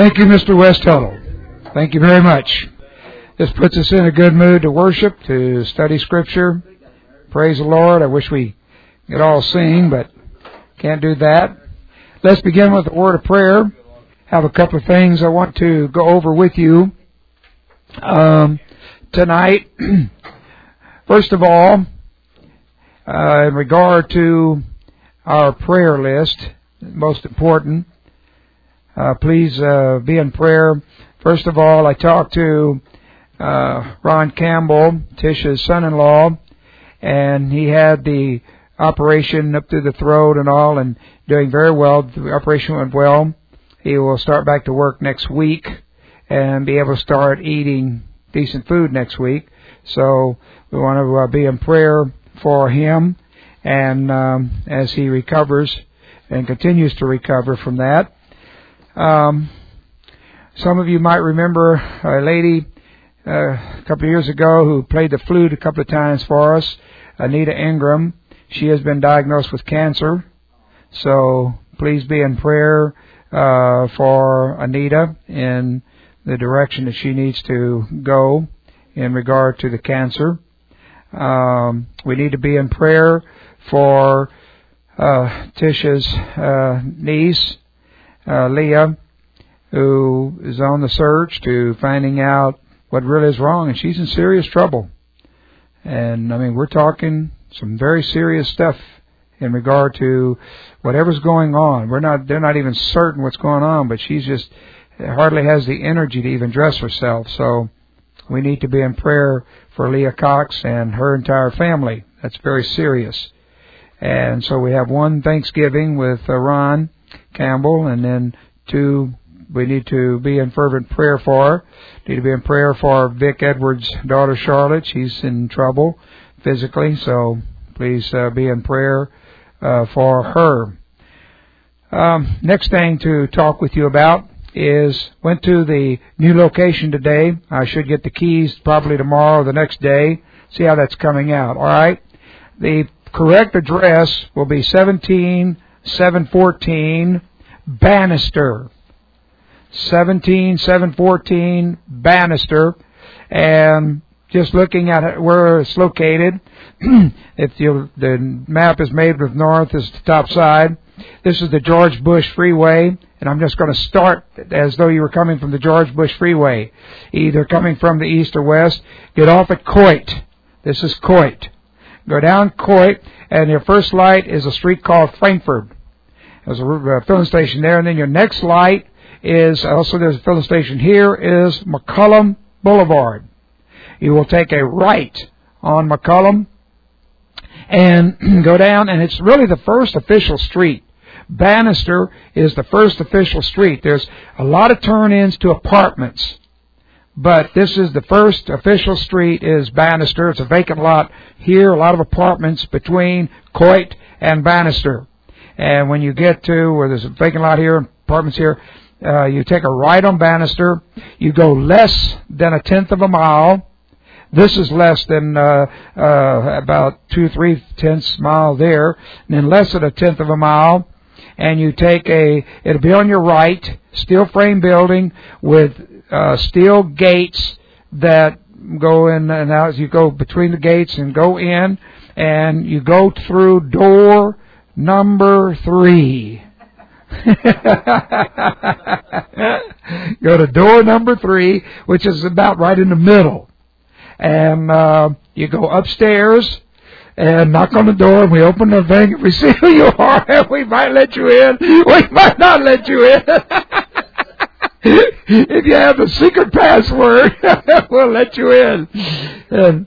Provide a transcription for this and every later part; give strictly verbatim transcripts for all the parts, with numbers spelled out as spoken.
Thank you, Mister Westhuddle. Thank you very much. This puts us in a good mood to worship, to study Scripture. Praise the Lord. I wish we could all sing, but can't do that. Let's begin with a word of prayer. Have a couple of things I want to go over with you um, tonight. First of all, uh, in regard to our prayer list, most important, uh, please uh, be in prayer. First of all, I talked to uh, Ron Campbell, Tisha's son-in-law, and he had the operation up through the throat and all, and doing very well. The operation went well. He will start back to work next week and be able to start eating decent food next week. So we want to uh, be in prayer for him, and um, as he recovers and continues to recover from that. Um, some of you might remember a lady uh, a couple of years ago who played the flute a couple of times for us, Anita Ingram. She has been diagnosed with cancer, so please be in prayer uh, for Anita in the direction that she needs to go in regard to the cancer. Um, we need to be in prayer for uh, Tisha's uh, niece, uh, Leah, who is on the search to finding out what really is wrong, and she's in serious trouble. And, I mean, we're talking some very serious stuff in regard to whatever's going on. We're not, they're not even certain what's going on, but she's just hardly has the energy to even dress herself. So we need to be in prayer for Leah Cox and her entire family. That's very serious. And so we have one Thanksgiving with uh, Ron Campbell, and then two, we need to be in fervent prayer for her. Need to be in prayer for Vic Edwards' daughter Charlotte. She's in trouble physically, so please uh, be in prayer uh, for her. Um, next thing to talk with you about is went to the new location today. I should get the keys probably tomorrow or the next day. See how that's coming out. All right. The correct address will be seventeen seven fourteen Bannister. seventeen seven fourteen Bannister, and just looking at where it's located, if you, the map is made with north as the top side, this is the George Bush Freeway, and I'm just going to start as though you were coming from the George Bush Freeway, either coming from the east or west. Get off at Coit. This is Coit. Go down Coit, and your first light is a street called Frankfurt. There's a filling station there, and then your next light is, also there's a filling station here, is McCullum Boulevard. You will take a right on McCullum and go down, and it's really the first official street. Bannister is the first official street. There's a lot of turn-ins to apartments, but this is the first official street is Bannister. It's a vacant lot here, a lot of apartments between Coit and Bannister. And when you get to where there's a vacant lot here, apartments here, uh, you take a right on Bannister. You go less than a tenth of a mile. This is less than uh, uh, about two, three tenths mile there, and then less than a tenth of a mile. And you take a, it'll be on your right, steel frame building with uh, steel gates that go in and out. As you go between the gates and go in, and you go through door number three. Go to door number three, which is about right in the middle. And uh, you go upstairs and knock on the door, and we open the thing, and we see who you are, and we might let you in. We might not let you in. If you have the secret password, we'll let you in. And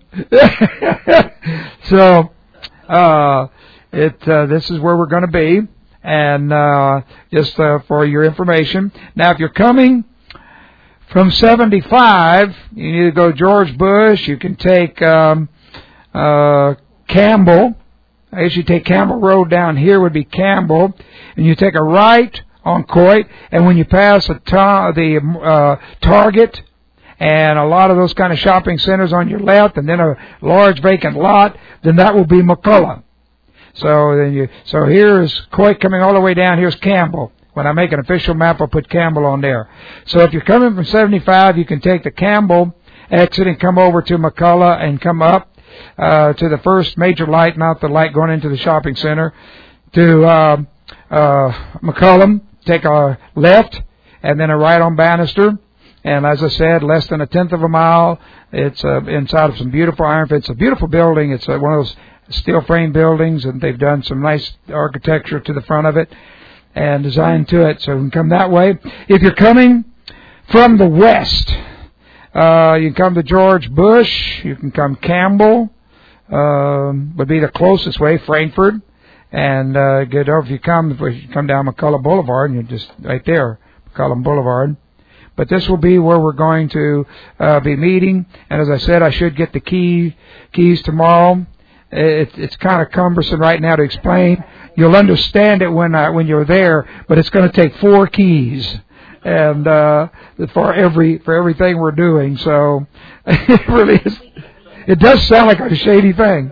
so uh, it uh, this is where we're going to be. And uh, just uh, for your information. Now, if you're coming from seventy-five, you need to go George Bush. You can take um, uh, Campbell. I guess you take Campbell Road down here would be Campbell. And you take a right on Coit. And when you pass a ta- the uh, Target and a lot of those kind of shopping centers on your left, and then a large vacant lot, then that will be McCullum. So then you, so here's Coit coming all the way down. Here's Campbell. When I make an official map, I'll put Campbell on there. So if you're coming from seventy-five, you can take the Campbell exit and come over to McCullough and come up uh, to the first major light, not the light going into the shopping center, to uh, uh, McCullum, take a left, and then a right on Bannister. And as I said, less than a tenth of a mile. It's uh, inside of some beautiful iron. It's a beautiful building. It's uh, one of those steel frame buildings, and they've done some nice architecture to the front of it and designed to it. So you can come that way. If you're coming from the west, uh, you can come to George Bush. You can come Campbell, um, would be the closest way, Frankfurt. And uh, get over. If you come, if you come down McCullough Boulevard, and you're just right there, McCullough Boulevard. But this will be where we're going to uh, be meeting. And as I said, I should get the key keys tomorrow. It, it's kind of cumbersome right now to explain. You'll understand it when I, when you're there, but it's going to take four keys, and uh, for every for everything we're doing. So it really is. It does sound like a shady thing.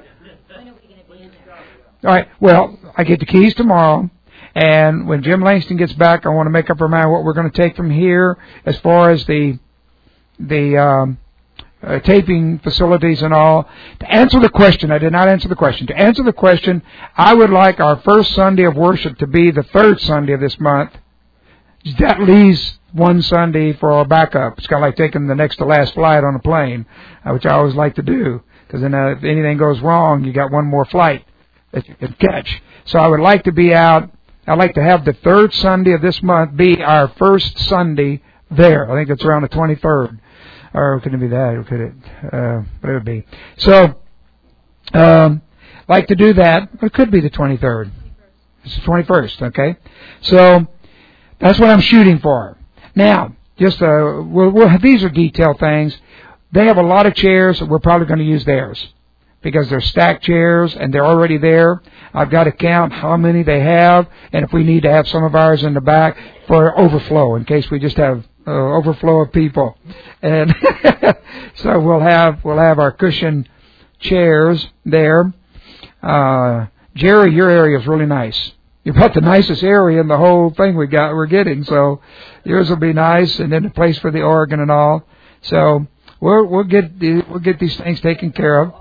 All right. Well, I get the keys tomorrow, and when Jim Langston gets back, I want to make up our mind what we're going to take from here as far as the the um, uh, taping facilities and all. To answer the question, I did not answer the question. To answer the question, I would like our first Sunday of worship to be the third Sunday of this month. That leaves one Sunday for our backup. It's kind of like taking the next to last flight on a plane, uh, which I always like to do, because then uh, if anything goes wrong, you got one more flight that you can catch. So I would like to be out. I'd like to have the third Sunday of this month be our first Sunday there. I think it's around the twenty-third. Or could it be that? Or could it? Uh, what it would be. So, um, like to do that. It could be the twenty-third. It's the twenty-first, okay? So, that's what I'm shooting for. Now, just, uh, we'll, we'll, these are detailed things. They have a lot of chairs. We're probably going to use theirs, because they're stacked chairs and they're already there. I've got to count how many they have, and if we need to have some of ours in the back for overflow, in case we just have uh, overflow of people. And so we'll have we'll have our cushion chairs there. Uh, Jerry, your area is really nice. You're about the nicest area in the whole thing we got we're getting. So yours will be nice, and then the place for the organ and all. So we'll we'll get the, we'll get these things taken care of.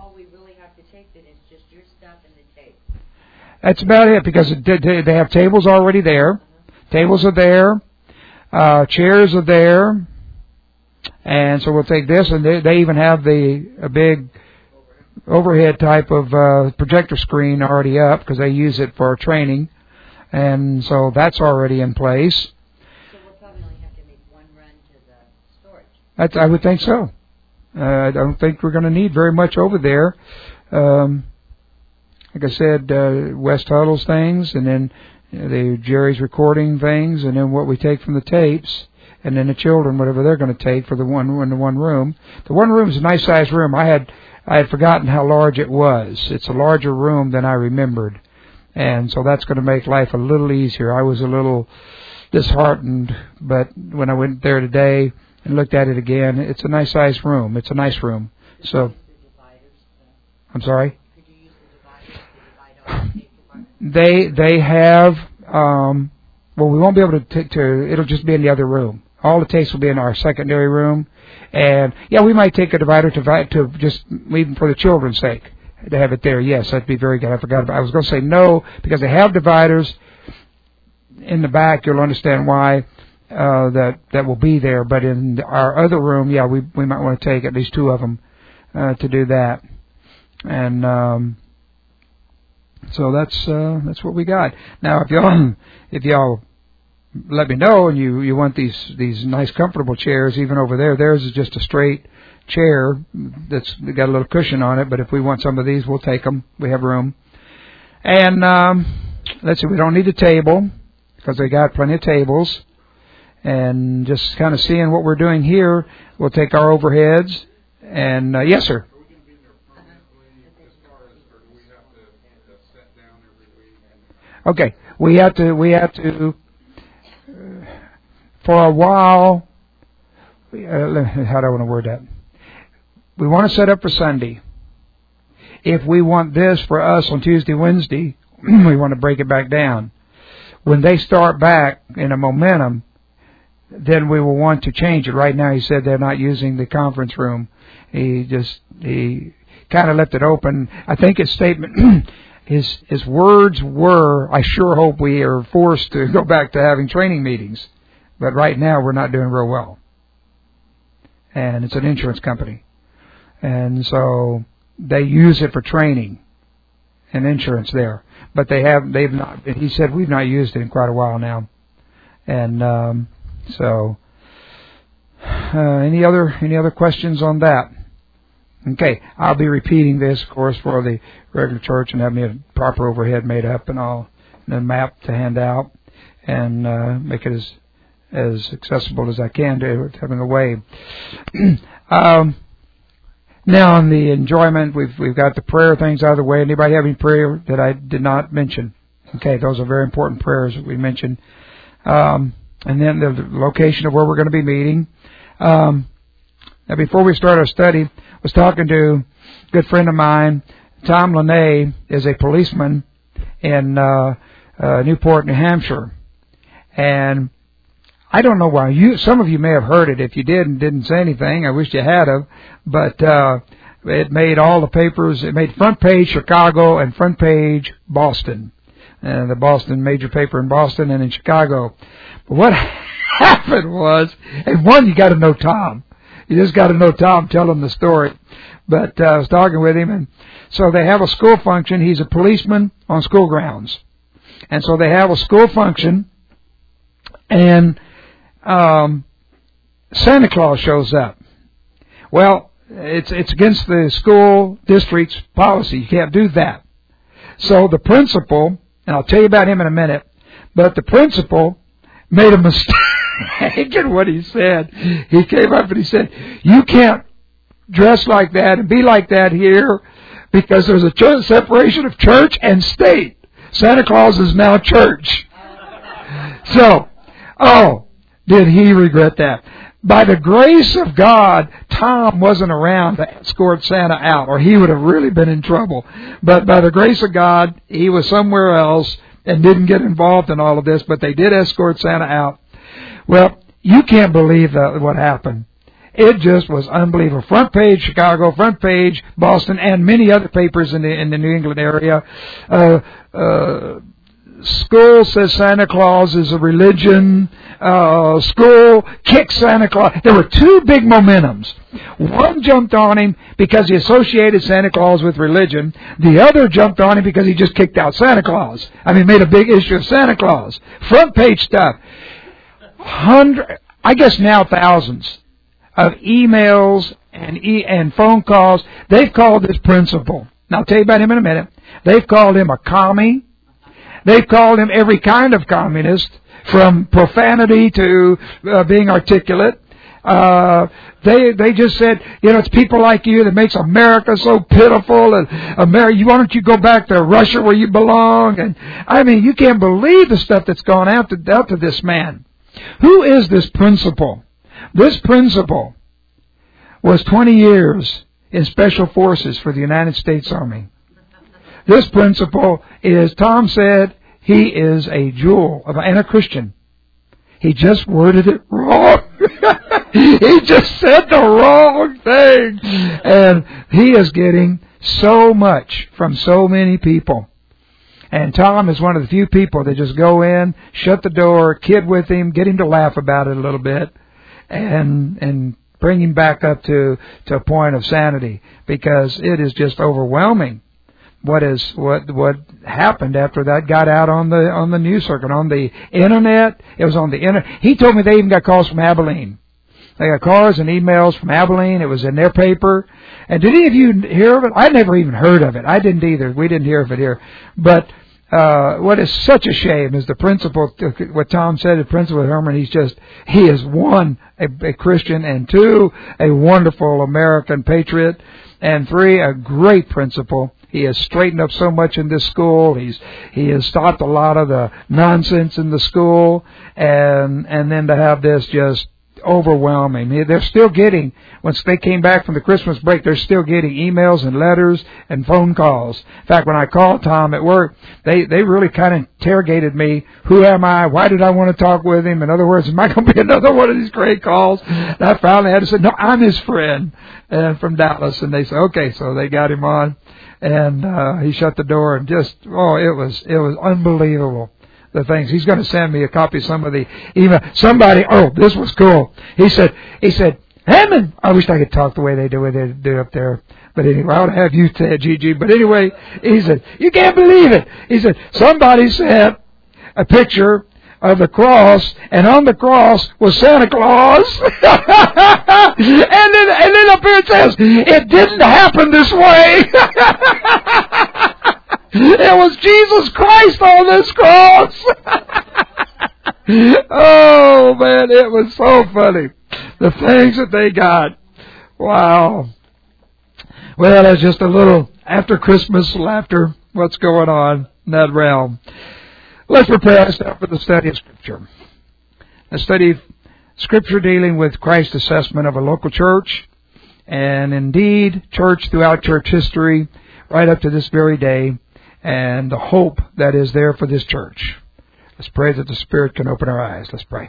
That's about it, because they have tables already there. Tables are there. Uh, chairs are there. And so we'll take this, and they, they even have the a big overhead type of uh, projector screen already up, because they use it for training. And so that's already in place. So we'll probably only have to make one run to the storage. That's, I would think so. Uh, I don't think we're going to need very much over there. Um, Like I said, uh, West Huddle's things, and then you know, the Jerry's recording things, and then what we take from the tapes, and then the children, whatever they're going to take for the one in the one room. The one room is a nice sized room. I had I had forgotten how large it was. It's a larger room than I remembered, and so that's going to make life a little easier. I was a little disheartened, but when I went there today and looked at it again, it's a nice sized room. It's a nice room. So, I'm sorry. They they have um, well, we won't be able to, t- to it'll just be in the other room. All the tapes will be in our secondary room, and yeah, we might take a divider to to just even for the children's sake to have it there. Yes, that'd be very good. I forgot about. I was going to say no, because they have dividers in the back. You'll understand why uh, that that will be there. But in our other room, yeah, we we might want to take at least two of them uh, to do that, and. Um, So that's uh, that's what we got. Now, if y'all if y'all let me know, and you, you want these these nice comfortable chairs, even over there, theirs is just a straight chair that's got a little cushion on it. But if we want some of these, we'll take them. We have room. And um, let's see, we don't need a table, because they got plenty of tables. And just kind of seeing what we're doing here, we'll take our overheads. And uh, yes, sir. Okay, we have to, we have to, uh, for a while, uh, how do I want to word that? We want to set up for Sunday. If we want this for us on Tuesday, Wednesday, we want to break it back down. when they start back in a momentum, then we will want to change it. Right now, he said they're not using the conference room. He just, he kind of left it open. I think his statement, his, his words were, I sure hope we are forced to go back to having training meetings. But right now, we're not doing real well. And it's an insurance company. And so they use it for training and insurance there. But they have, they've not, he said, we've not used it in quite a while now. And, um, so, uh, any other, any other questions on that? Okay, I'll be repeating this, of course, for the regular church and have me a proper overhead made up and all, and a map to hand out and, uh, make it as, as accessible as I can to having a way. um, now on the enjoyment, we've, we've got the prayer things out of the way. Anybody have any prayer that I did not mention? Okay, those are very important prayers that we mentioned. Um, and then the location of where we're going to be meeting. Um, now before we start our study, I was talking to a good friend of mine. Tom Lene is a policeman in uh, uh, Newport, New Hampshire. And I don't know why. You, some of you may have heard it. If you did and didn't say anything, I wish you had have. But uh, it made all the papers. It made front page Chicago and front page Boston. Uh, the Boston major paper in Boston and in Chicago. But what happened was, and one, you got to know Tom. You just got to know Tom, tell him the story. But uh, I was talking with him, and so they have a school function. He's a policeman on school grounds. And so they have a school function, and um, Santa Claus shows up. Well, it's it's against the school district's policy. You can't do that. So the principal, and I'll tell you about him in a minute, but the principal made a mistake in what he said. He came up and he said, you can't dress like that and be like that here because there's a church, separation of church and state. Santa Claus is now church. So, oh, did he regret that? By the grace of God, Tom wasn't around to escort Santa out, or he would have really been in trouble. But by the grace of God, he was somewhere else and didn't get involved in all of this, but they did escort Santa out. Well, you can't believe that, what happened. It just was unbelievable. Front page Chicago, front page Boston, and many other papers in the in the New England area. Uh, uh, school says Santa Claus is a religion. Uh, school kicks Santa Claus. There were two big momentums. One jumped on him because he associated Santa Claus with religion. The other jumped on him because he just kicked out Santa Claus. I mean, made a big issue of Santa Claus. Front page stuff. Hundred, I guess now thousands of emails and e- and phone calls. They've called this principal. Now I'll tell you about him in a minute. They've called him a commie. They've called him every kind of communist, from profanity to uh, being articulate. Uh, they they just said, you know, it's people like you that makes America so pitiful, and America, why don't you go back to Russia where you belong? And I mean, you can't believe the stuff that's gone out to, out to this man. Who is this principal? This principal was twenty years in Special Forces for the United States Army. This principal is, Tom said, he is a jewel of, and a Christian. He just worded it wrong. He just said the wrong thing. And he is getting so much from so many people. And Tom is one of the few people that just go in, shut the door, kid with him, get him to laugh about it a little bit, and and bring him back up to, to a point of sanity, because it is just overwhelming. What is what what happened after that got out on the on the news circuit, on the internet? It was on the internet. He told me they even got calls from Abilene. They got calls and emails from Abilene. It was in their paper. And did any of you hear of it? I never even heard of it. I didn't either. We didn't hear of it here. But uh what is such a shame is the principal. What Tom said, the principal Herman. He's just he is one a, a Christian, and two a wonderful American patriot, and three a great principal. He has straightened up so much in this school. He's he has stopped a lot of the nonsense in the school, and and then to have this just overwhelming. They're still getting, once they came back from the Christmas break, they're still getting emails and letters and phone calls. In fact, when I called Tom at work, they, they really kind of interrogated me. Who am I? Why did I want to talk with him? In other words, am I going to be another one of these great calls? And I finally had to say, no, I'm his friend, and from Dallas. And they said, okay, so they got him on. And uh, he shut the door and just, oh, it was it was unbelievable. The things. He's going to send me a copy of some of the email. Somebody, oh, this was cool. He said, he said, Hammond, I wish I could talk the way they do what they do up there. But anyway, I would have you say, Gigi. But anyway, he said, you can't believe it. He said, somebody sent a picture of the cross, and on the cross was Santa Claus. and then, and then up here it says, it didn't happen this way. It was Jesus Christ on this cross. Oh, man, it was so funny. The things that they got. Wow. Well, that's just a little after Christmas laughter, what's going on in that realm. Let's prepare ourselves for the study of Scripture. A study of Scripture dealing with Christ's assessment of a local church, and indeed, church throughout church history, right up to this very day, and the hope that is there for this church. Let's pray that the Spirit can open our eyes. Let's pray.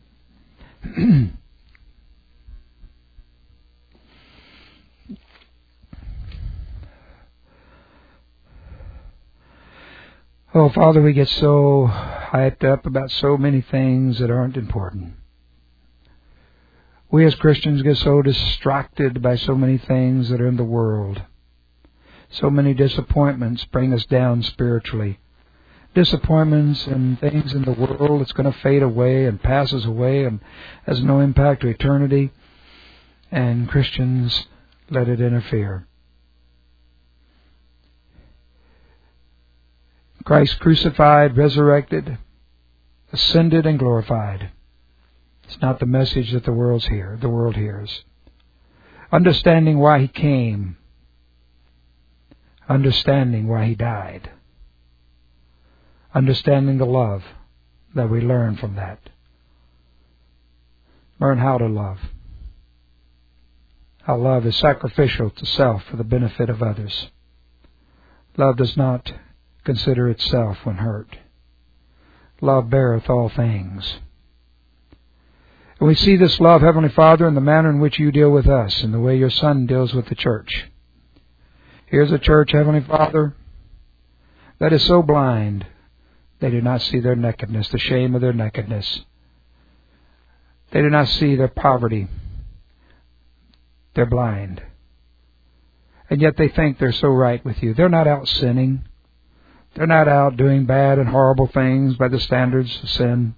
Oh, Father, we get so hyped up about so many things that aren't important. We as Christians get so distracted by so many things that are in the world. So many disappointments bring us down spiritually. Disappointments and things in the world that's going to fade away and passes away and has no impact to eternity. And Christians let it interfere. Christ crucified, resurrected, ascended, and glorified. It's not the message that the world's hear, the world hears. Understanding why He came. Understanding why He died. Understanding the love that we learn from that. Learn how to love. How love is sacrificial to self for the benefit of others. Love does not consider itself when hurt. Love beareth all things. And we see this love, Heavenly Father, in the manner in which You deal with us, and the way Your Son deals with the church. Here's a church, Heavenly Father, that is so blind, they do not see their nakedness, the shame of their nakedness. They do not see their poverty. They're blind. And yet they think they're so right with You. They're not out sinning. They're not out doing bad and horrible things by the standards of sin.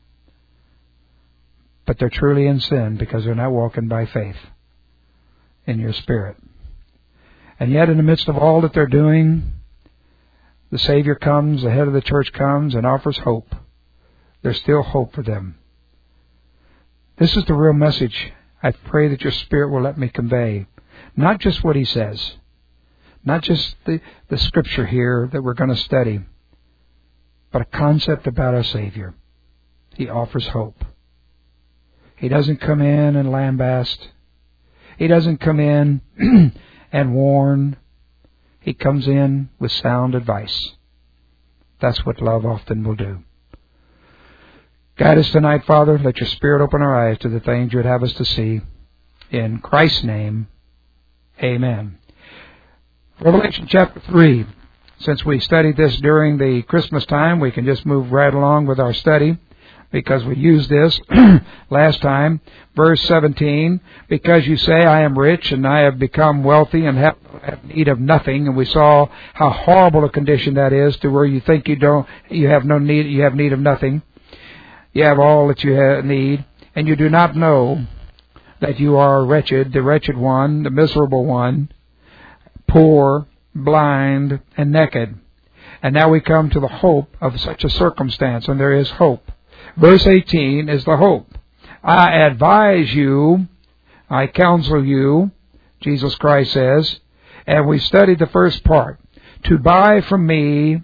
But they're truly in sin because they're not walking by faith in Your Spirit. And yet in the midst of all that they're doing, the Savior comes, the head of the church comes and offers hope. There's still hope for them. This is the real message I pray that Your Spirit will let me convey. Not just what He says. Not just the, the Scripture here that we're going to study, but a concept about our Savior. He offers hope. He doesn't come in and lambast. He doesn't come in and warn. He comes in with sound advice. That's what love often will do. Guide us tonight, Father. Let Your Spirit open our eyes to the things You'd have us to see. In Christ's name, amen. Revelation chapter three. Since we studied this during the Christmas time, we can just move right along with our study because we used this last time. Verse seventeen, because you say, I am rich and I have become wealthy and have, have need of nothing. And we saw how horrible a condition that is, to where you think you don't, you have no need, you have need of nothing. You have all that you have need, and you do not know that you are wretched, the wretched one, the miserable one, poor, blind, and naked. And now we come to the hope of such a circumstance, and there is hope. Verse eighteen is the hope. I advise you, I counsel you, Jesus Christ says, and we studied the first part, to buy from me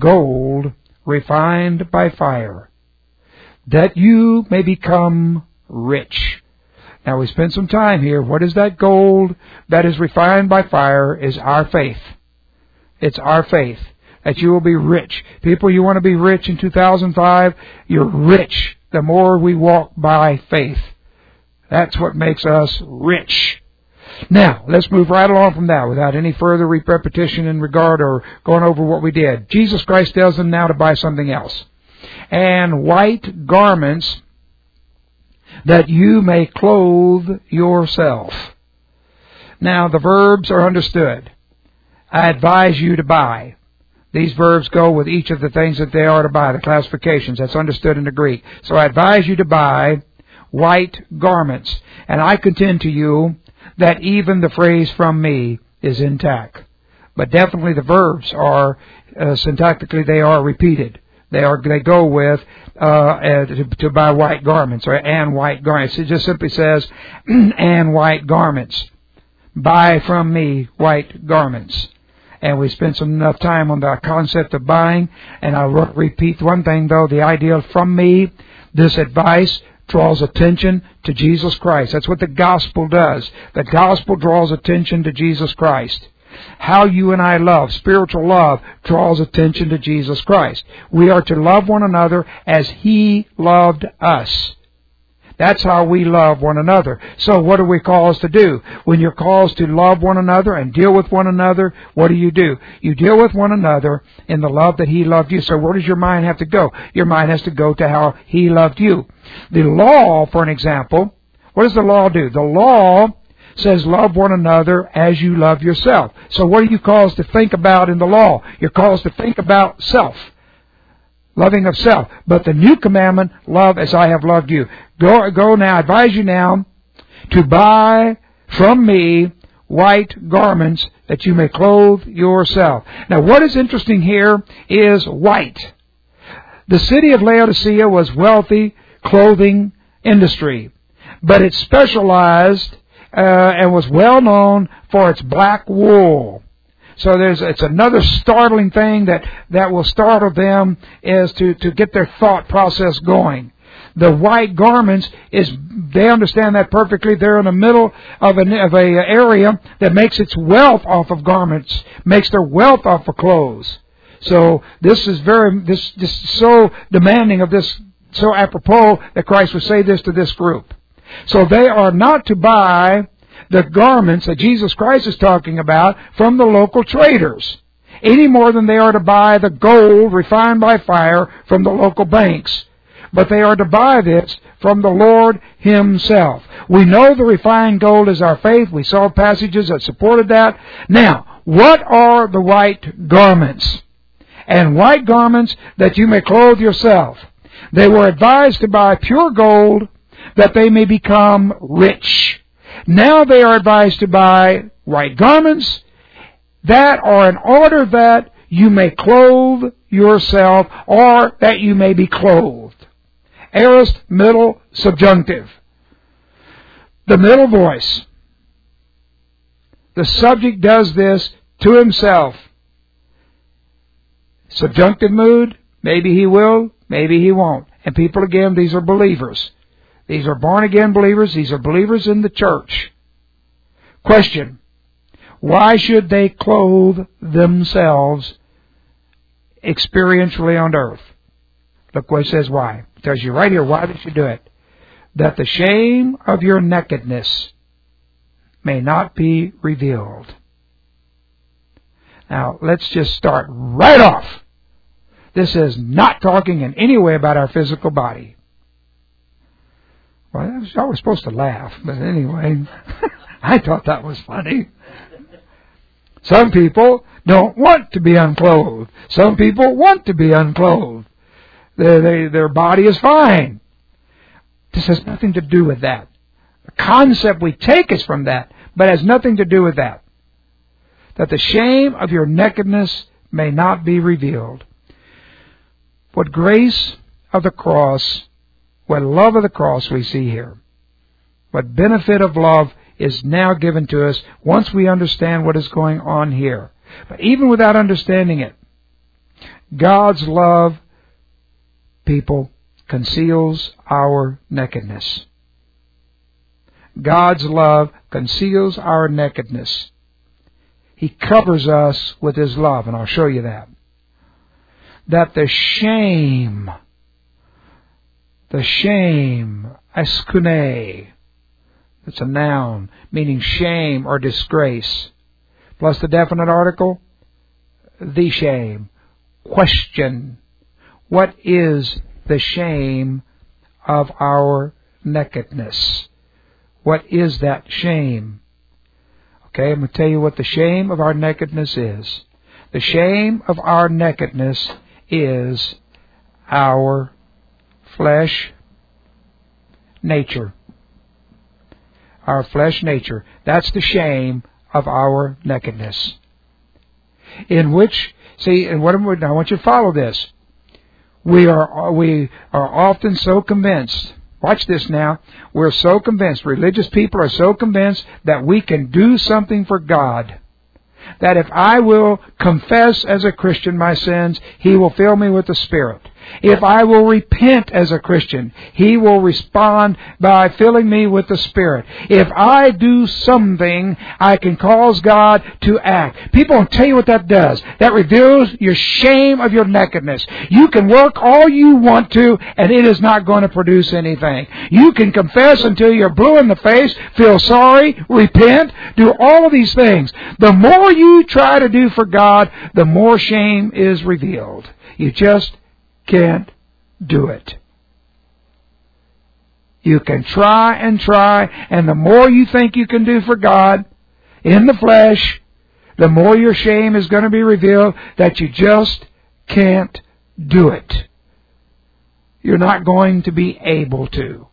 gold refined by fire, that you may become rich. Now we spent some time here. What is that gold that is refined by fire? Is our faith. It's our faith that you will be rich. People, you want to be rich in two thousand five? You're rich the more we walk by faith. That's what makes us rich. Now, let's move right along from that without any further repetition in regard or going over what we did. Jesus Christ tells them now to buy something else. And white garments that you may clothe yourself. Now, the verbs are understood. I advise you to buy. These verbs go with each of the things that they are to buy, the classifications. That's understood in the Greek. So I advise you to buy white garments. And I contend to you that even the phrase from me is intact. But definitely the verbs are, uh, syntactically, they are repeated. They are, they go with, uh, uh to, to buy white garments, or and white garments. It just simply says, and white garments. Buy from me white garments. And we spent some enough time on the concept of buying. And I'll repeat one thing though, the idea from me, this advice draws attention to Jesus Christ. That's what the gospel does. The gospel draws attention to Jesus Christ. How you and I love, spiritual love, draws attention to Jesus Christ. We are to love one another as He loved us. That's how we love one another. So what are we called to do? When you're called to love one another and deal with one another, what do you do? You deal with one another in the love that He loved you. So where does your mind have to go? Your mind has to go to how He loved you. The law, for an example, what does the law do? The law says love one another as you love yourself. So what are you called to think about in the law? You're called to think about self. Loving of self. But the new commandment, love as I have loved you. Go, go now, I advise you now to buy from me white garments that you may clothe yourself. Now what is interesting here is white. The city of Laodicea was wealthy clothing industry, but it specialized uh, and was well known for its black wool. So there's, it's another startling thing that, that will startle them is to, to get their thought process going. The white garments is, they understand that perfectly. They're in the middle of an, of a area that makes its wealth off of garments, makes their wealth off of clothes. So this is very, this, this is so demanding of this, so apropos that Christ would say this to this group. So they are not to buy the garments that Jesus Christ is talking about from the local traders, any more than they are to buy the gold refined by fire from the local banks. But they are to buy this from the Lord Himself. We know the refined gold is our faith. We saw passages that supported that. Now, what are the white garments? And white garments that you may clothe yourself. They were advised to buy pure gold that they may become rich. Now they are advised to buy white garments that are in order that you may clothe yourself, or that you may be clothed. Aorist, middle, subjunctive. The middle voice. The subject does this to himself. Subjunctive mood, maybe he will, maybe he won't. And people, again, these are believers. These are born-again believers. These are believers in the church. Question. Why should they clothe themselves experientially on earth? Look what it says why. It tells you right here why they should do it. That the shame of your nakedness may not be revealed. Now, let's just start right off. This is not talking in any way about our physical body. Well, I was, I was supposed to laugh, but anyway, I thought that was funny. Some people don't want to be unclothed. Some people want to be unclothed. They, they, their body is fine. This has nothing to do with that. The concept we take is from that, but has nothing to do with that. That the shame of your nakedness may not be revealed. What grace of the cross, what love of the cross we see here. What benefit of love is now given to us once we understand what is going on here. But even without understanding it, God's love, people, conceals our nakedness. God's love conceals our nakedness. He covers us with His love, and I'll show you that. That the shame, the shame, askune, it's a noun, meaning shame or disgrace, plus the definite article, the shame. Question, what is the shame of our nakedness? What is that shame? Okay, I'm going to tell you what the shame of our nakedness is. The shame of our nakedness is our flesh nature. Our flesh nature. That's the shame of our nakedness. In which, see, and what I'm, I want you to follow this. We are, we are often so convinced. Watch this now. We're so convinced, religious people are so convinced that we can do something for God. That if I will confess as a Christian my sins, He will fill me with the Spirit. If I will repent as a Christian, He will respond by filling me with the Spirit. If I do something, I can cause God to act. People will tell you what that does. That reveals your shame of your nakedness. You can work all you want to, and it is not going to produce anything. You can confess until you're blue in the face, feel sorry, repent, do all of these things. The more you try to do for God, the more shame is revealed. You just can't do it. You can try and try, and the more you think you can do for God in the flesh, the more your shame is going to be revealed that you just can't do it. You're not going to be able to.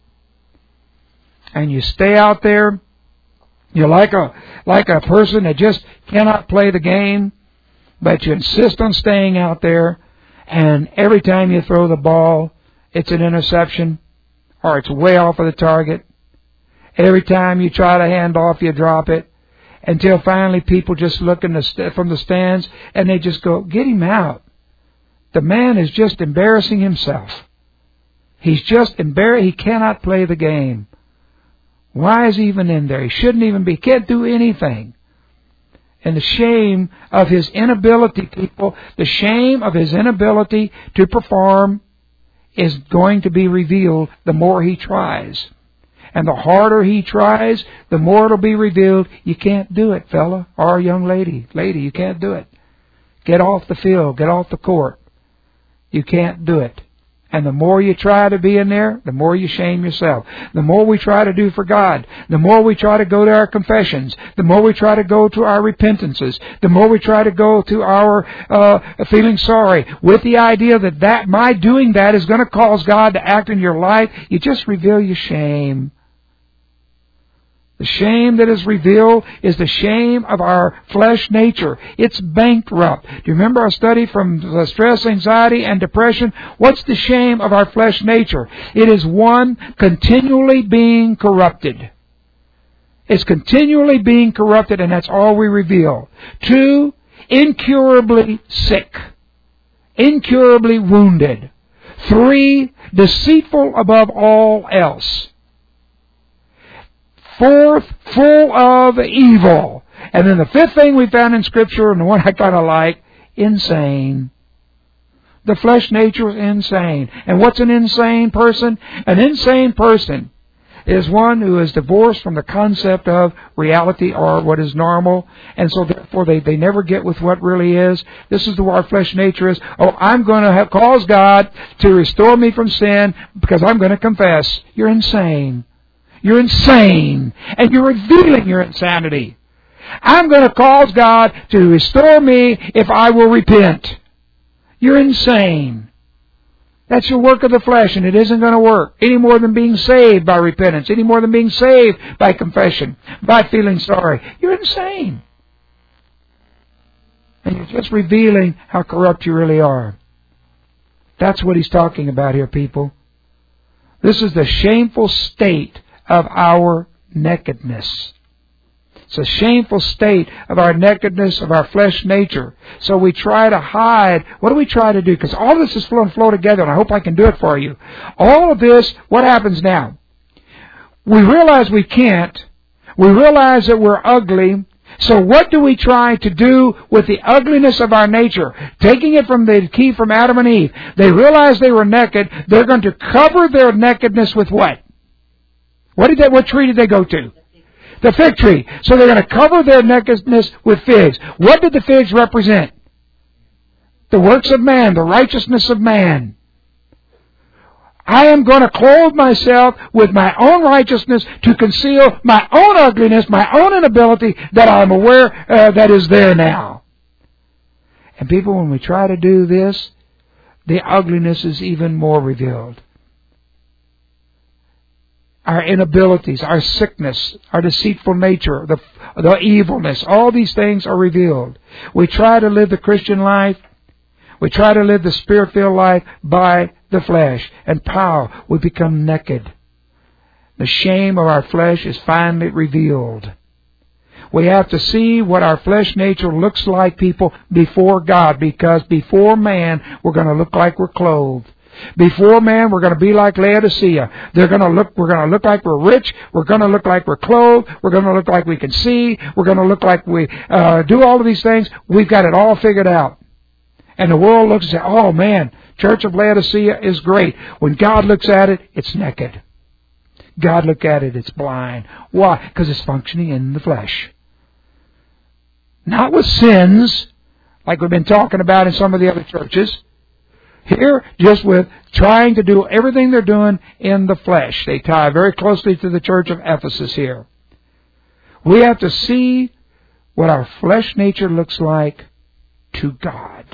And you stay out there, you're like a like a person that just cannot play the game, but you insist on staying out there. And every time you throw the ball, it's an interception, or it's way off of the target. Every time you try to hand off, you drop it. Until finally people just look in the st- from the stands, and they just go, get him out. The man is just embarrassing himself. He's just embarrassed. He cannot play the game. Why is he even in there? He shouldn't even be. He can't do anything. And the shame of his inability, people, the shame of his inability to perform is going to be revealed the more he tries. And the harder he tries, the more it'll be revealed. You can't do it, fella, or young lady. Lady, you can't do it. Get off the field. Get off the court. You can't do it. And the more you try to be in there, the more you shame yourself. The more we try to do for God, the more we try to go to our confessions, the more we try to go to our repentances, the more we try to go to our uh, feeling sorry, with the idea that, that my doing that is going to cause God to act in your life, you just reveal your shame. The shame that is revealed is the shame of our flesh nature. It's bankrupt. Do you remember our study from the stress, anxiety, and depression? What's the shame of our flesh nature? It is one, continually being corrupted. It's continually being corrupted, and that's all we reveal. Two, incurably sick. Incurably wounded. Three, deceitful above all else. Fourth, full of evil. And then the fifth thing we found in Scripture, and the one I kind of like, insane. The flesh nature is insane. And what's an insane person? An insane person is one who is divorced from the concept of reality or what is normal. And so therefore they, they never get with what really is. This is the way our flesh nature is. Oh, I'm going to have, cause God to restore me from sin because I'm going to confess. You're insane. You're insane, and you're revealing your insanity. I'm going to cause God to restore me if I will repent. You're insane. That's your work of the flesh, and it isn't going to work any more than being saved by repentance, any more than being saved by confession, by feeling sorry. You're insane. And you're just revealing how corrupt you really are. That's what he's talking about here, people. This is the shameful state of our nakedness. It's a shameful state of our nakedness, of our flesh nature. So we try to hide. What do we try to do? Because all this is flowing flow together, and I hope I can do it for you. All of this, what happens now? we realize we can't. We realize that we're ugly. So what do we try to do with the ugliness of our nature? Taking it from the key from Adam and Eve. They realized they were naked. They're going to cover their nakedness with what? What did they, what tree did they go to? The fig tree. So they're going to cover their nakedness with figs. What did the figs represent? The works of man, the righteousness of man. I am going to clothe myself with my own righteousness to conceal my own ugliness, my own inability that I'm aware uh, that is there now. And people, when we try to do this, the ugliness is even more revealed. Our inabilities, our sickness, our deceitful nature, the, the evilness, all these things are revealed. We try to live the Christian life. We try to live the Spirit-filled life by the flesh. And power, we become naked. The shame of our flesh is finally revealed. We have to see what our flesh nature looks like, people, before God. Because before man, we're going to look like we're clothed. Before man, we're going to be like Laodicea. They're going to look, we're going to look like we're rich. We're going to look like we're clothed. We're going to look like we can see. We're going to look like we uh, do all of these things. We've got it all figured out. And the world looks and says, oh man, Church of Laodicea is great. When God looks at it, it's naked. God looks at it, it's blind. Why? Because it's functioning in the flesh. Not with sins, like we've been talking about in some of the other churches. Here, just with trying to do everything they're doing in the flesh. They tie very closely to the church of Ephesus here. We have to see what our flesh nature looks like to God.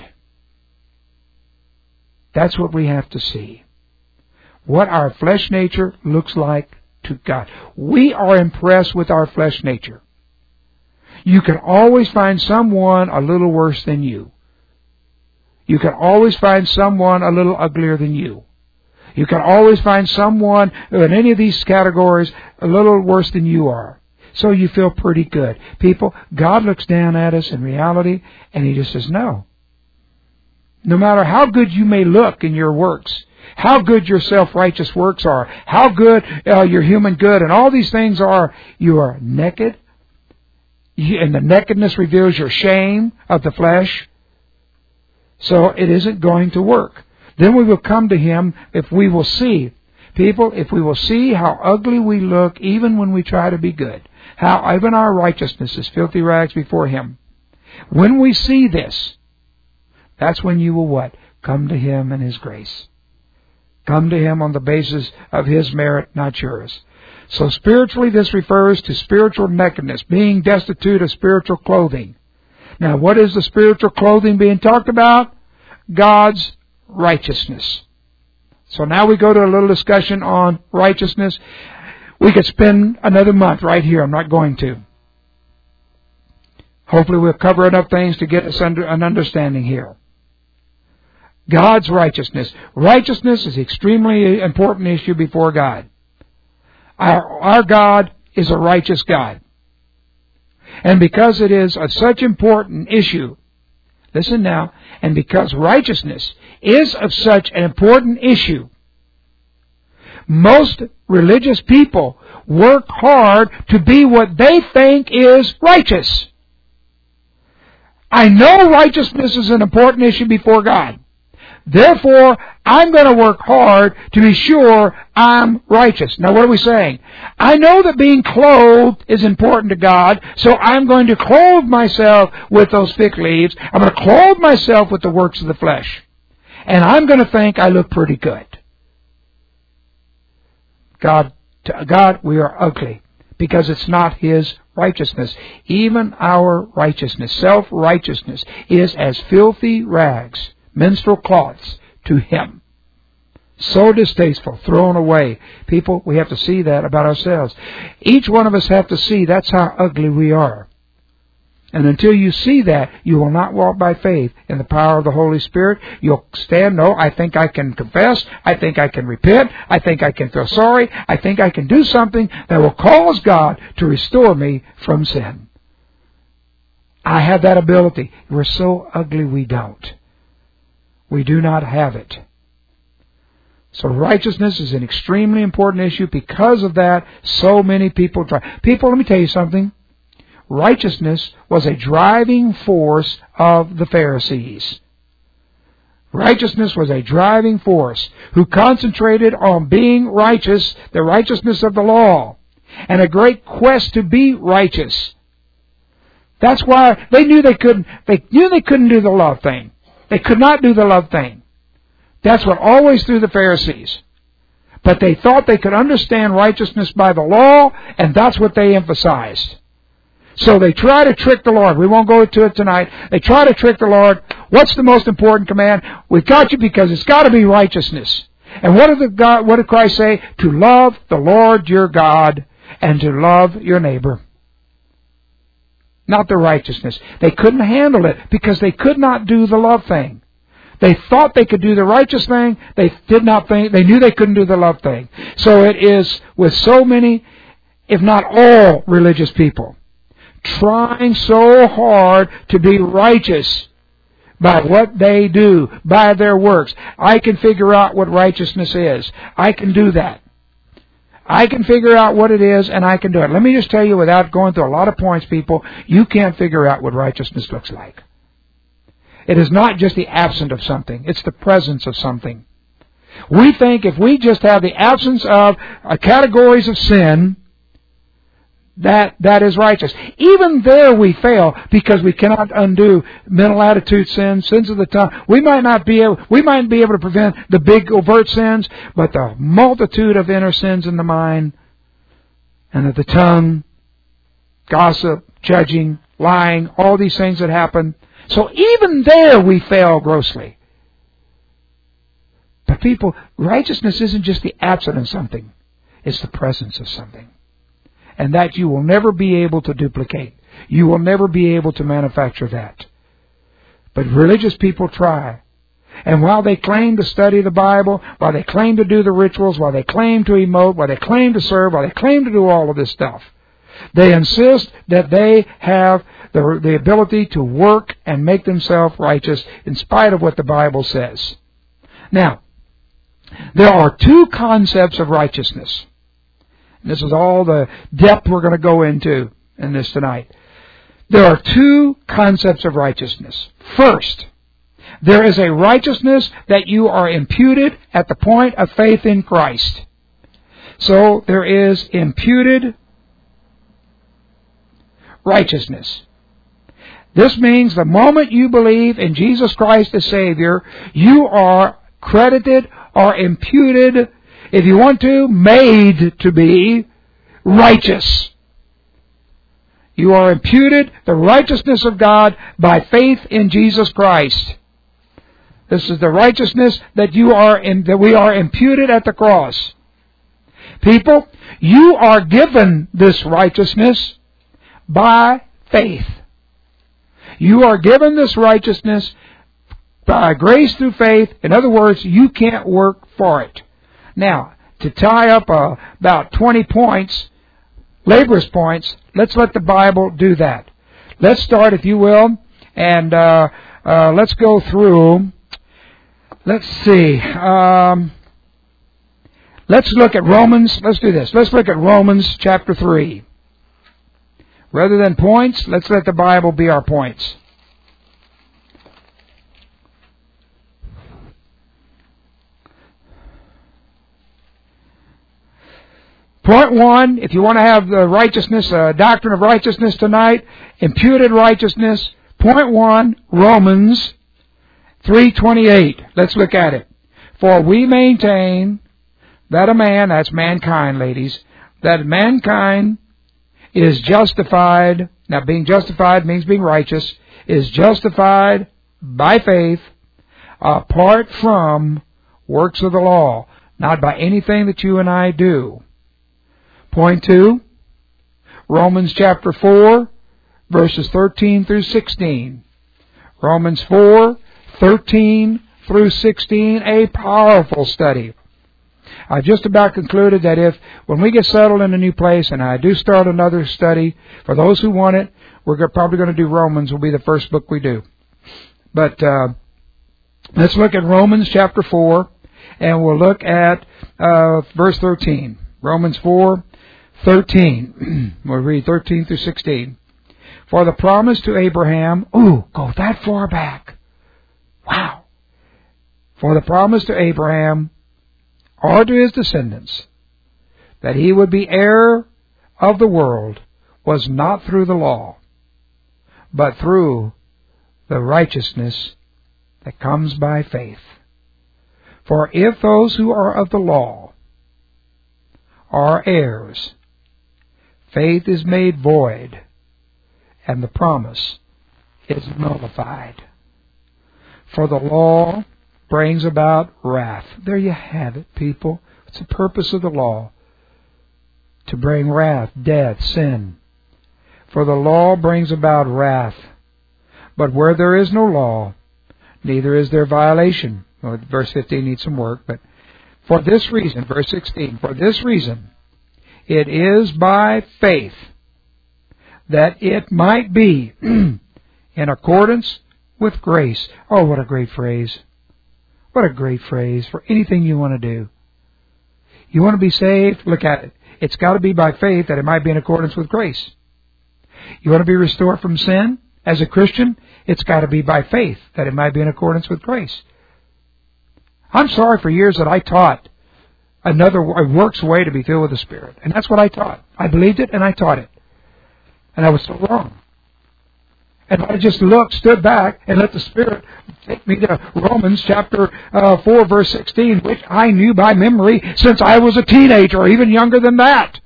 That's what we have to see. What our flesh nature looks like to God. We are impressed with our flesh nature. You can always find someone a little worse than you. You can always find someone a little uglier than you. You can always find someone in any of these categories a little worse than you are. So you feel pretty good. People, God looks down at us in reality and He just says, no. No matter how good you may look in your works, how good your self-righteous works are, how good uh, your human good and all these things are, you are naked. You, and the nakedness reveals your shame of the flesh. So it isn't going to work. Then we will come to Him if we will see. People, if we will see how ugly we look even when we try to be good. How even our righteousness is filthy rags before Him. When we see this, that's when you will what? Come to Him in His grace. Come to Him on the basis of His merit, not yours. So spiritually, this refers to spiritual nakedness, being destitute of spiritual clothing. Now, what is the spiritual clothing being talked about? God's righteousness. So now we go to a little discussion on righteousness. We could spend another month right here. I'm not going to. Hopefully we'll cover enough things to get us under an understanding here. God's righteousness. Righteousness is an extremely important issue before God. Our, our God is a righteous God. And because it is a such important issue, listen now, and because righteousness is of such an important issue, most religious people work hard to be what they think is righteous. I know righteousness is an important issue before God. Therefore, I'm going to work hard to be sure I'm righteous. Now, what are we saying? I know that being clothed is important to God, so I'm going to clothe myself with those fig leaves. I'm going to clothe myself with the works of the flesh. And I'm going to think I look pretty good. God, to God, we are ugly because it's not His righteousness. Even our righteousness, self-righteousness, is as filthy rags, menstrual cloths, to Him. So distasteful, thrown away. People, we have to see that about ourselves. Each one of us have to see that's how ugly we are. And until you see that, you will not walk by faith in the power of the Holy Spirit. You'll stand, no, I think I can confess. I think I can repent. I think I can feel sorry. I think I can do something that will cause God to restore me from sin. I have that ability. We're so ugly we don't. We do not have it. So righteousness is an extremely important issue. Because of that, so many people try. People, let me tell you something. Righteousness was a driving force of the Pharisees. Righteousness was a driving force who concentrated on being righteous, the righteousness of the law, and a great quest to be righteous. That's why they knew they couldn't, they knew they couldn't do the love thing. They could not do the love thing. That's what always threw the Pharisees. But they thought they could understand righteousness by the law, and that's what they emphasized. So they try to trick the Lord. We won't go into it tonight. They try to trick the Lord. What's the most important command? We've got you because it's got to be righteousness. And what did, the God, what did Christ say? To love the Lord your God and to love your neighbor. Not the righteousness. They couldn't handle it because they could not do the love thing. They thought they could do the righteous thing. They did not think, they knew they couldn't do the love thing. So it is with so many, if not all religious people, trying so hard to be righteous by what they do, by their works. I can figure out what righteousness is. I can do that. I can figure out what it is, and I can do it. Let me just tell you, without going through a lot of points, people, you can't figure out what righteousness looks like. It is not just the absence of something. It's the presence of something. We think if we just have the absence of uh, categories of sin, that that is righteous. Even there we fail because we cannot undo mental attitude sins, sins of the tongue. We might not be able, we might be able to prevent the big overt sins, but the multitude of inner sins in the mind and of the tongue, gossip, judging, lying, all these things that happen. So even there we fail grossly. But people, righteousness isn't just the absence of something. It's the presence of something. And that you will never be able to duplicate. You will never be able to manufacture that. But religious people try. And while they claim to study the Bible, while they claim to do the rituals, while they claim to emote, while they claim to serve, while they claim to do all of this stuff, they insist that they have the, the ability to work and make themselves righteous in spite of what the Bible says. Now, there are two concepts of righteousness. This is all the depth we're going to go into in this tonight. There are two concepts of righteousness. First, there is a righteousness that you are imputed at the point of faith in Christ. So there is imputed righteousness. This means the moment you believe in Jesus Christ as Savior, you are credited or imputed, if you want to, made to be righteous. You are imputed the righteousness of God by faith in Jesus Christ. This is the righteousness that you are in, that we are imputed at the cross. People, you are given this righteousness by faith. You are given this righteousness by grace through faith. In other words, you can't work for it. Now, to tie up uh, about twenty points, laborious points, let's let the Bible do that. Let's start, if you will, and uh, uh, let's go through. Let's see. Um, let's look at Romans. Let's do this. Let's look at Romans chapter three. Rather than points, let's let the Bible be our points. Point one, if you want to have the righteousness, uh, doctrine of righteousness tonight, imputed righteousness. Point one, Romans three twenty-eight. Let's look at it. For we maintain that a man, that's mankind, ladies, that mankind is justified, now being justified means being righteous, is justified by faith apart from works of the law, not by anything that you and I do. Point two, Romans chapter four, verses thirteen through sixteen. Romans four, thirteen through sixteen, a powerful study. I just about concluded that if, when we get settled in a new place, and I do start another study, for those who want it, we're probably going to do Romans, will be the first book we do. But uh, let's look at Romans chapter four, and we'll look at uh, verse thirteen. Romans four thirteen. We'll read thirteen through sixteen. For the promise to Abraham, ooh, go that far back. Wow. For the promise to Abraham, or to his descendants, that he would be heir of the world, was not through the law, but through the righteousness that comes by faith. For if those who are of the law are heirs, faith is made void, and the promise is nullified. For the law brings about wrath. There you have it, people. It's the purpose of the law. To bring wrath, death, sin. For the law brings about wrath. But where there is no law, neither is there violation. Well, verse fifteen needs some work, but for this reason, verse sixteen, for this reason, it is by faith that it might be in accordance with grace. Oh, what a great phrase. What a great phrase for anything you want to do. You want to be saved? Look at it. It's got to be by faith that it might be in accordance with grace. You want to be restored from sin as a Christian? It's got to be by faith that it might be in accordance with grace. I'm sorry for years that I taught another a works way to be filled with the Spirit. And that's what I taught. I believed it and I taught it. And I was so wrong. And I just looked, stood back, and let the Spirit take me to Romans chapter uh, four, verse sixteen, which I knew by memory since I was a teenager, or even younger than that.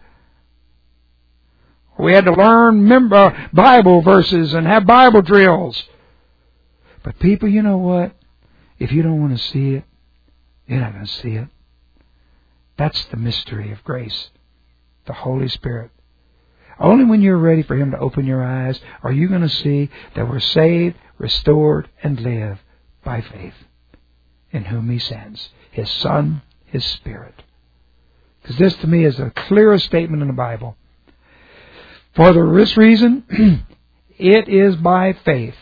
We had to learn member, Bible verses and have Bible drills. But people, you know what? If you don't want to see it, you're not going to see it. That's the mystery of grace, the Holy Spirit. Only when you're ready for Him to open your eyes are you going to see that we're saved, restored, and live by faith in whom He sends, His Son, His Spirit. Because this to me is the clearest statement in the Bible. For this reason, it is by faith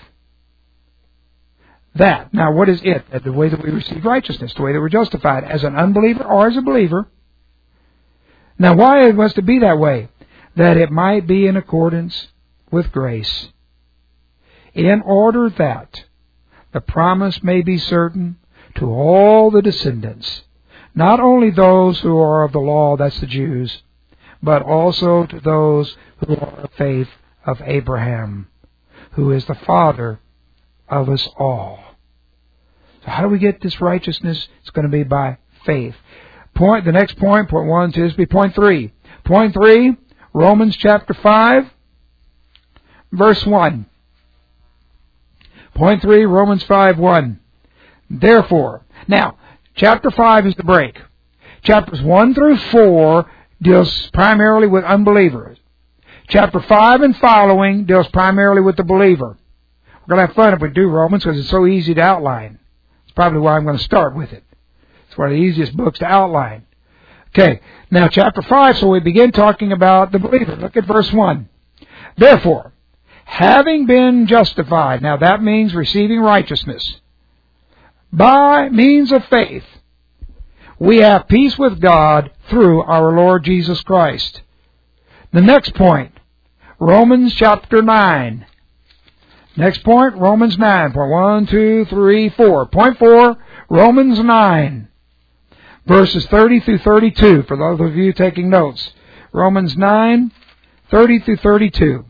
that, now what is it? The way that we receive righteousness, the way that we're justified as an unbeliever or as a believer. Now why it was to be that way? That it might be in accordance with grace, in order that the promise may be certain to all the descendants, not only those who are of the law, that's the Jews, but also to those who are of faith of Abraham, who is the father of us all. So how do we get this righteousness? It's going to be by faith. Point, the next point, point one, two, is be point three. Point three, Romans chapter five, verse one. Point three, Romans five, one. Therefore, now, chapter five is the break. Chapters one through four deals primarily with unbelievers. Chapter five and following deals primarily with the believer. We're going to have fun if we do Romans because it's so easy to outline. It's probably why I'm going to start with it. It's one of the easiest books to outline. Okay, now chapter five, so we begin talking about the believer. Look at verse one. Therefore, having been justified, now that means receiving righteousness, by means of faith, we have peace with God through our Lord Jesus Christ. The next point, Romans chapter nine. Next point, Romans nine. Point one, two, three, four. Point four, Romans nine. Verses thirty through thirty-two, for those of you taking notes. Romans nine, thirty through thirty-two.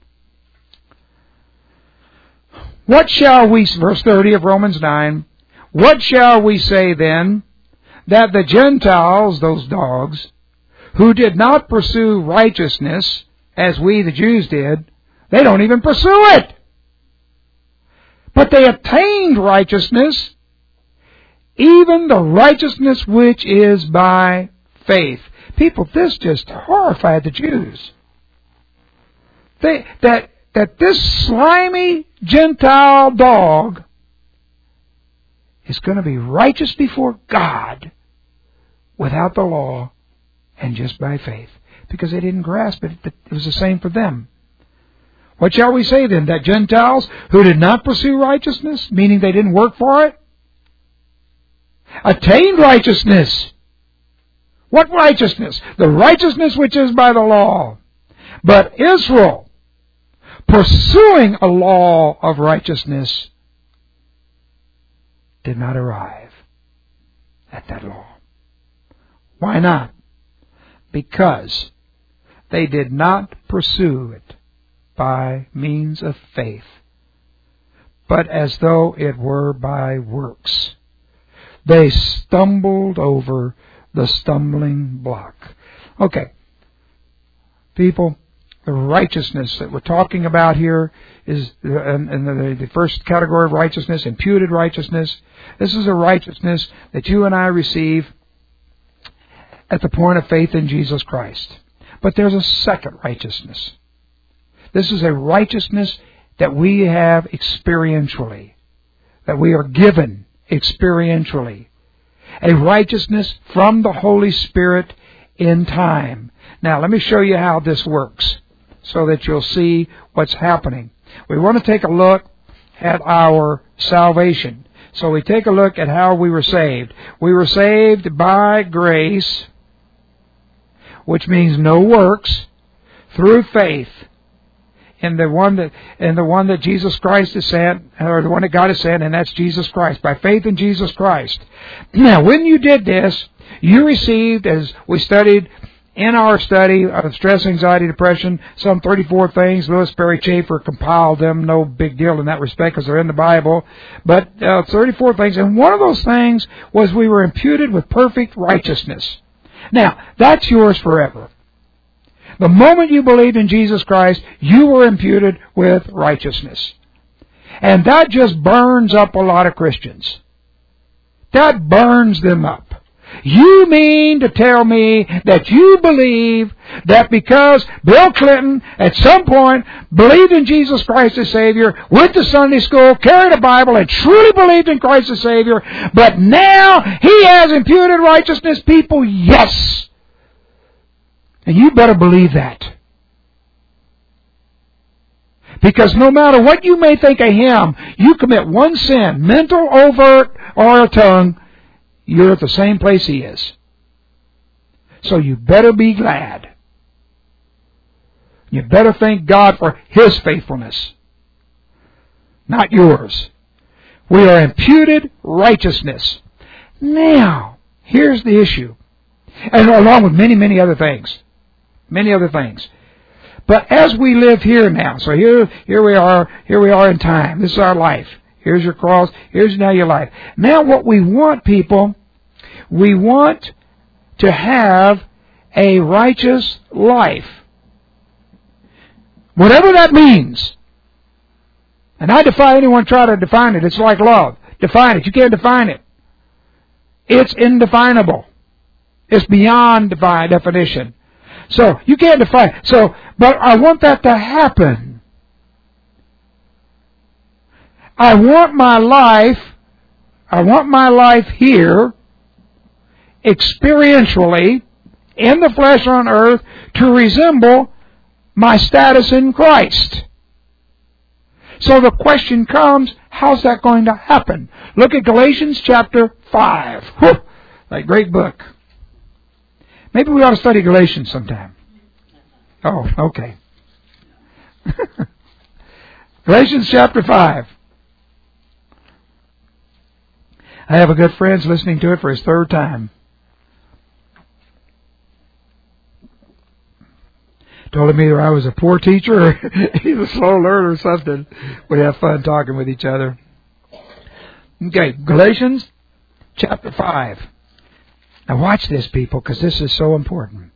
What shall we, verse thirty of Romans nine, what shall we say then, that the Gentiles, those dogs, who did not pursue righteousness, as we the Jews did, they don't even pursue it. But they attained righteousness, even the righteousness which is by faith. People, this just horrified the Jews. They, that, that this slimy Gentile dog is going to be righteous before God without the law and just by faith. Because they didn't grasp it. It was the same for them. What shall we say then? That Gentiles who did not pursue righteousness, meaning they didn't work for it, attained righteousness. What righteousness? The righteousness which is by the law. But Israel, pursuing a law of righteousness, did not arrive at that law. Why not? Because they did not pursue it by means of faith, but as though it were by works. They stumbled over the stumbling block. Okay, people, the righteousness that we're talking about here is in, in the, the first category of righteousness, imputed righteousness. This is a righteousness that you and I receive at the point of faith in Jesus Christ. But there's a second righteousness. This is a righteousness that we have experientially, that we are given experientially. A righteousness from the Holy Spirit in time. Now, let me show you how this works so that you'll see what's happening. We want to take a look at our salvation. So we take a look at how we were saved. We were saved by grace, which means no works, through faith in the one that in the one that Jesus Christ has sent, or the one that God has sent, and that's Jesus Christ, by faith in Jesus Christ. Now, when you did this, you received, as we studied in our study of stress, anxiety, depression, some thirty-four things. Louis Berry Chafer compiled them. No big deal in that respect because they're in the Bible. But uh, thirty-four things. And one of those things was we were imputed with perfect righteousness. Now, that's yours forever. The moment you believed in Jesus Christ, you were imputed with righteousness. And that just burns up a lot of Christians. That burns them up. You mean to tell me that you believe that because Bill Clinton at some point believed in Jesus Christ as Savior, went to Sunday school, carried a Bible, and truly believed in Christ as Savior, but now he has imputed righteousness? People, yes. And you better believe that. Because no matter what you may think of him, you commit one sin, mental, overt, or a tongue, you're at the same place he is. So you better be glad. You better thank God for his faithfulness, not yours. We are imputed righteousness. Now, here's the issue. And along with many, many other things. Many other things. But as we live here now, so here, here we are, here we are in time. This is our life. Here's your cross. Here's now your life. Now what we want, people, we want to have a righteous life. Whatever that means. And I defy anyone try to define it. It's like love. Define it. You can't define it. It's indefinable. It's beyond divine definition. So, you can't define it. So, but I want that to happen. I want my life, I want my life here, experientially, in the flesh on earth, to resemble my status in Christ. So the question comes, how's that going to happen? Look at Galatians chapter five. Whew, that great book. Maybe we ought to study Galatians sometime. Oh, okay. Galatians chapter five. I have a good friend listening to it for his third time. Told him either I was a poor teacher or he's a slow learner or something. We have fun talking with each other. Okay, Galatians chapter five. Now watch this, people, because this is so important.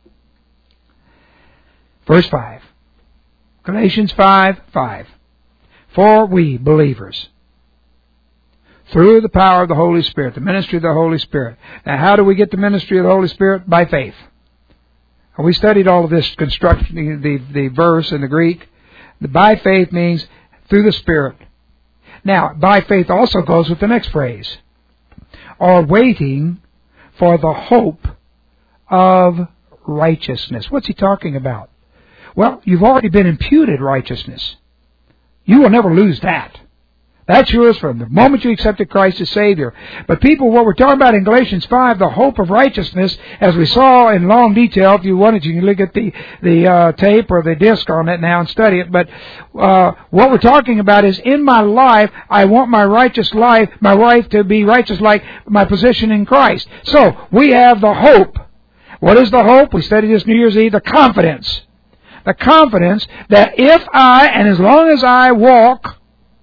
Verse five. Galatians five, five. For we, believers, through the power of the Holy Spirit, the ministry of the Holy Spirit. Now how do we get the ministry of the Holy Spirit? By faith. We studied all of this construction, the, the verse in the Greek. The by faith means through the Spirit. Now, by faith also goes with the next phrase. Are waiting for the hope of righteousness. What's he talking about? Well, you've already been imputed righteousness. You will never lose that. That's yours from the moment you accepted Christ as Savior. But people, what we're talking about in Galatians five, the hope of righteousness, as we saw in long detail, if you wanted, you can look at the, the uh, tape or the disc on it now and study it. But uh, what we're talking about is in my life, I want my righteous life, my life to be righteous like my position in Christ. So, we have the hope. What is the hope? We studied this New Year's Eve, the confidence. The confidence that if I, and as long as I walk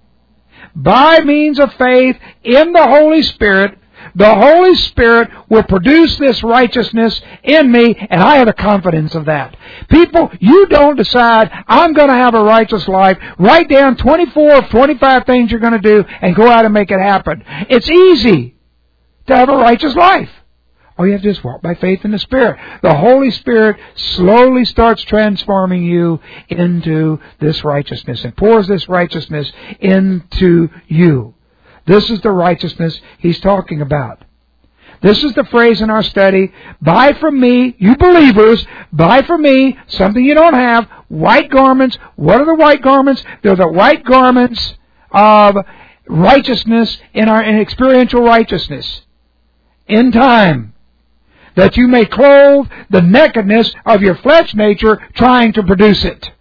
by means of faith in the Holy Spirit, the Holy Spirit will produce this righteousness in me, and I have the confidence of that. People, you don't decide, I'm going to have a righteous life. Write down twenty-four or twenty-five things you're going to do and go out and make it happen. It's easy to have a righteous life. All you have to do is walk by faith in the Spirit. The Holy Spirit slowly starts transforming you into this righteousness and pours this righteousness into you. This is the righteousness He's talking about. This is the phrase in our study, buy from me, you believers, buy from me something you don't have, white garments. What are the white garments? They're the white garments of righteousness in our in experiential righteousness. In time. That you may clothe the nakedness of your flesh nature trying to produce it.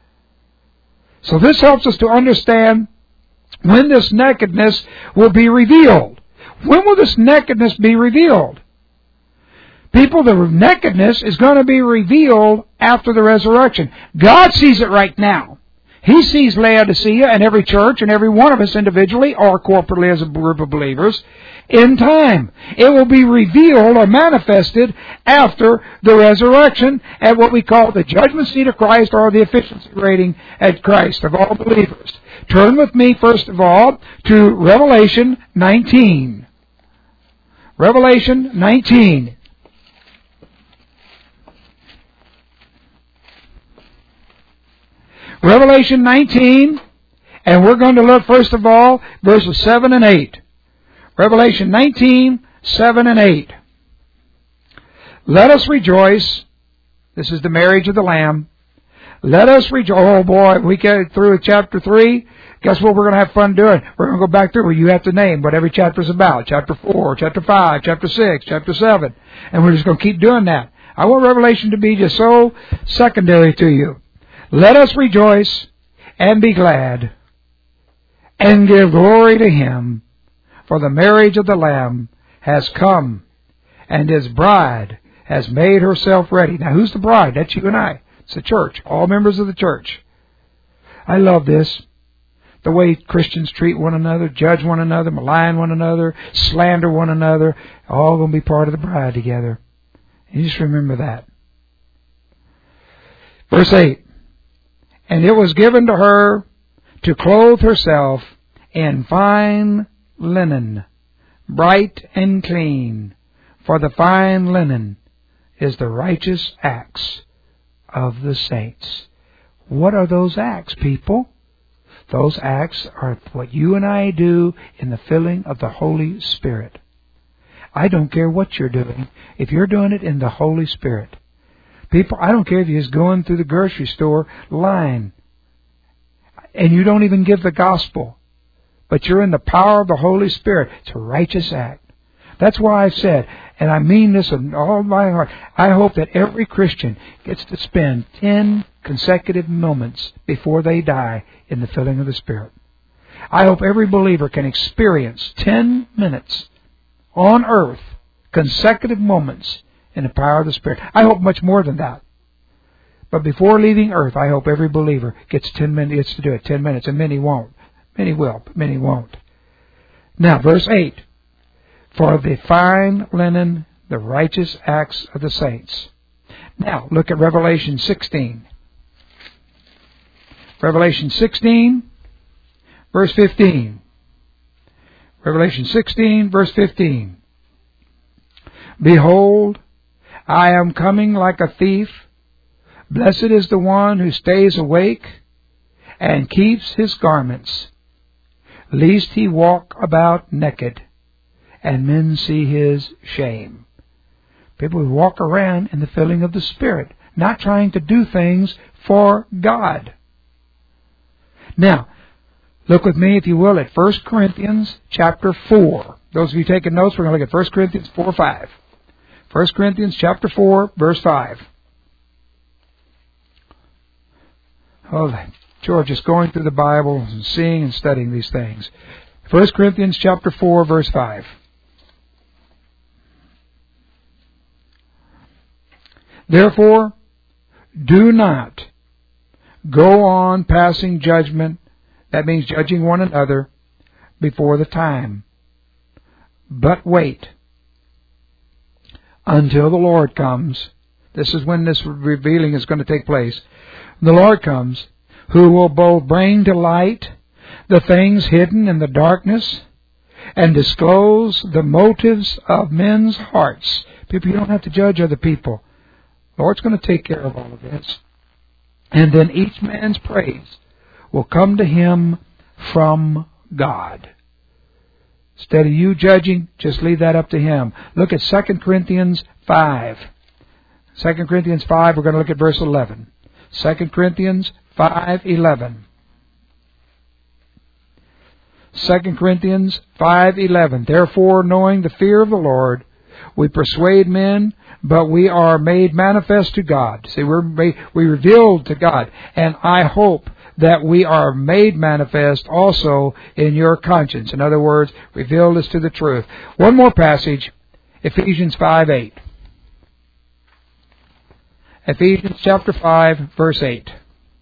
So this helps us to understand when this nakedness will be revealed. When will this nakedness be revealed? People, the nakedness is going to be revealed after the resurrection. God sees it right now. He sees Laodicea and every church and every one of us individually or corporately as a group of believers in time. It will be revealed or manifested after the resurrection at what we call the judgment seat of Christ or the efficiency rating at Christ of all believers. Turn with me, first of all, to Revelation nineteen. Revelation nineteen. Revelation nineteen, and we're going to look first of all, verses seven and eight. Revelation nineteen, seven and eight. Let us rejoice. This is the marriage of the Lamb. Let us rejoice. Oh boy, if we get through chapter three, guess what we're going to have fun doing? We're going to go back through where you have to name what every chapter is about. Chapter four, chapter five, chapter six, chapter seven. And we're just going to keep doing that. I want Revelation to be just so secondary to you. Let us rejoice and be glad and give glory to Him, for the marriage of the Lamb has come, and His bride has made herself ready. Now, who's the bride? That's you and I. It's the church, all members of the church. I love this. The way Christians treat one another, judge one another, malign one another, slander one another, all going to be part of the bride together. You just remember that. Verse eight. And it was given to her to clothe herself in fine linen, bright and clean, for the fine linen is the righteous acts of the saints. What are those acts, people? Those acts are what you and I do in the filling of the Holy Spirit. I don't care what you're doing, if you're doing it in the Holy Spirit. People, I don't care if you're just going through the grocery store line and you don't even give the gospel, but you're in the power of the Holy Spirit. It's a righteous act. That's why I said, and I mean this with all my heart, I hope that every Christian gets to spend ten consecutive moments before they die in the filling of the Spirit. I hope every believer can experience ten minutes on earth, consecutive moments, in the power of the Spirit. I hope much more than that. But before leaving earth, I hope every believer gets ten minutes to do it. Ten minutes, and many won't. Many will, but many won't. Now, verse eight. For the fine linen, the righteous acts of the saints. Now, look at Revelation sixteen. Revelation sixteen, verse fifteen. Revelation sixteen, verse fifteen. Behold, I am coming like a thief. Blessed is the one who stays awake and keeps his garments, lest he walk about naked, and men see his shame. People who walk around in the filling of the Spirit, not trying to do things for God. Now, Look with me, if you will, at First Corinthians chapter four. Those of you taking notes, we're going to look at First Corinthians four five. First Corinthians chapter four, verse five. Oh, George is going through the Bible and seeing and studying these things. First Corinthians chapter four, verse five. Therefore, do not go on passing judgment, that means judging one another, before the time, but wait until the Lord comes. This is when this revealing is going to take place. The Lord comes, who will both bring to light the things hidden in the darkness and disclose the motives of men's hearts. People, you don't have to judge other people. The Lord's going to take care of all of this. And then each man's praise will come to him from God. Instead of you judging, just leave that up to Him. Look at Second Corinthians five. Second Corinthians five, we're going to look at verse eleven. Second Corinthians five eleven. Second Corinthians five eleven. Therefore, knowing the fear of the Lord, we persuade men, but we are made manifest to God. See, we're made, we revealed to God. And I hope that we are made manifest also in your conscience. In other words, revealed as to the truth. One more passage, Ephesians five eight. Ephesians chapter five, verse eight.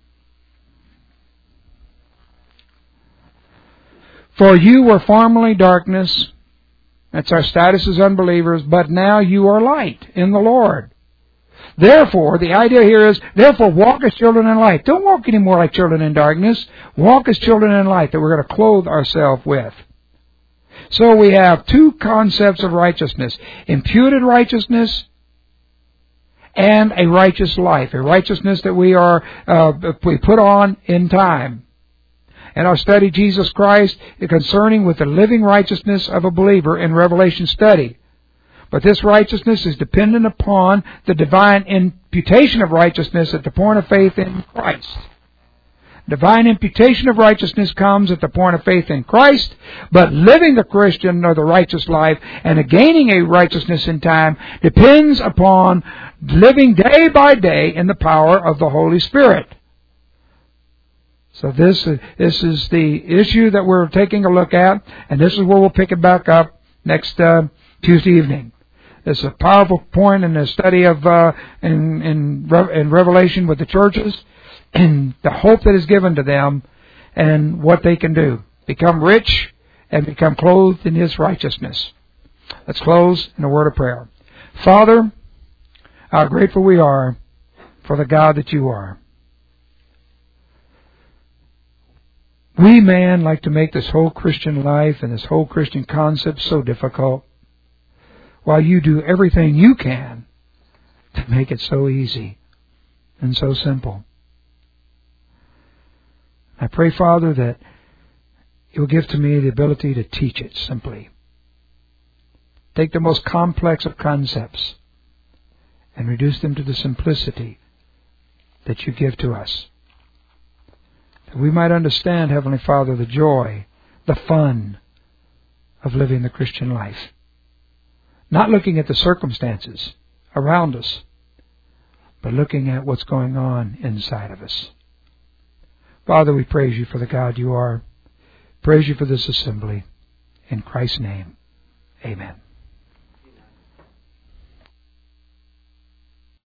For you were formerly darkness, that's our status as unbelievers, but now you are light in the Lord. Therefore, the idea here is, therefore walk as children in light. Don't walk anymore like children in darkness. Walk as children in light that we're going to clothe ourselves with. So we have two concepts of righteousness. Imputed righteousness and a righteous life. A righteousness that we are, uh, we put on in time. And our study, Jesus Christ, concerning with the living righteousness of a believer in Revelation study. But this righteousness is dependent upon the divine imputation of righteousness at the point of faith in Christ. Divine imputation of righteousness comes at the point of faith in Christ, but living the Christian or the righteous life and gaining a righteousness in time depends upon living day by day in the power of the Holy Spirit. So this, this is the issue that we're taking a look at, and this is where we'll pick it back up next uh, Tuesday evening. It's a powerful point in the study of uh, in in, in Revelation with the churches, and the hope that is given to them, and what they can do: become rich and become clothed in His righteousness. Let's close in a word of prayer. Father, how grateful we are for the God that You are. We, man, like to make this whole Christian life and this whole Christian concept so difficult, while You do everything You can to make it so easy and so simple. I pray, Father, that You'll give to me the ability to teach it simply. Take the most complex of concepts and reduce them to the simplicity that You give to us. That we might understand, Heavenly Father, the joy, the fun of living the Christian life. Not looking at the circumstances around us, but looking at what's going on inside of us. Father, we praise You for the God You are. Praise You for this assembly. In Christ's name, amen.